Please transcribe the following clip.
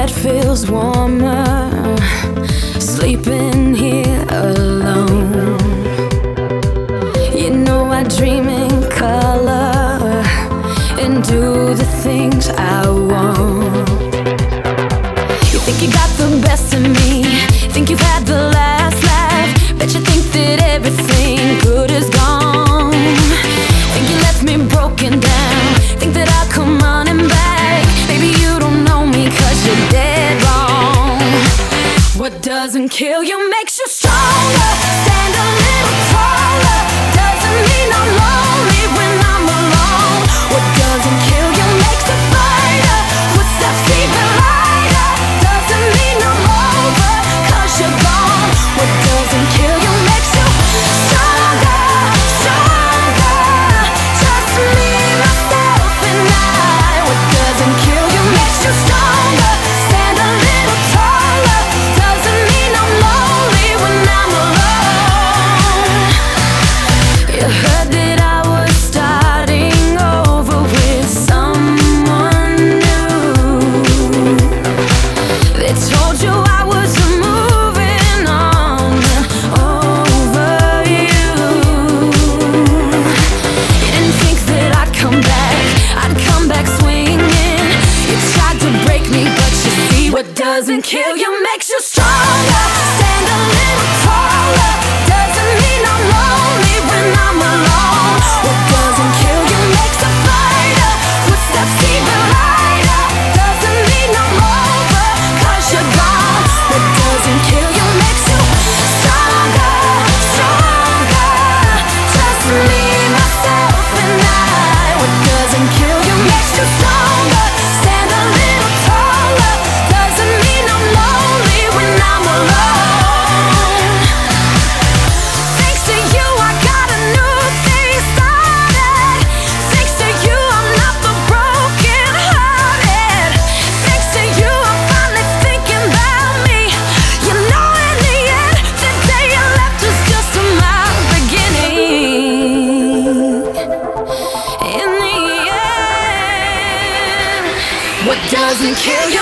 bed feels warmer, sleeping here alone. You know I dream in color and do the things I want. You think you got the best of me, think you've had the last laugh, bet you think that everything good is gone. Think you left me broken down, think that I'll come running back. Baby, you don't know me 'cause you're dead wrong. What doesn't kill you makes you stronger. Stand a little taller. Doesn't mean I'm lonely when I'm alone. What doesn't kill you makes a fighter. Footsteps even lighter. Doesn't mean I'm over 'cause you're gone. What doesn't kill you makes you stronger, stronger. Just me, myself, and I. What doesn't kill you makes you stronger. Stand a little taller. Doesn't mean I'm lonely when I'm alone. You heard that I was starting over with someone new. They told you I was moving on over you. You didn't think that I'd come back swinging. You tried to break me, but you see what doesn't kill you makes you stronger. Stand a little taller. Doesn't mean I'm lonely when I'm alone. What doesn't kill you makes a fighter. Footsteps even lighter. Doesn't mean I'm over 'cause you're gone. What doesn't kill you makes you stronger, stronger. Just me, myself, and I. What doesn't kill you makes you stronger. Stand a little taller. Doesn't mean I'm lonely when I'm alone. Thanks to you, I got a new thing started. Thanks to you, I'm not the broken hearted. Thanks to you, I'm finally thinking about me. You know, in the end, the day you left was just my beginning. In the end, what doesn't kill you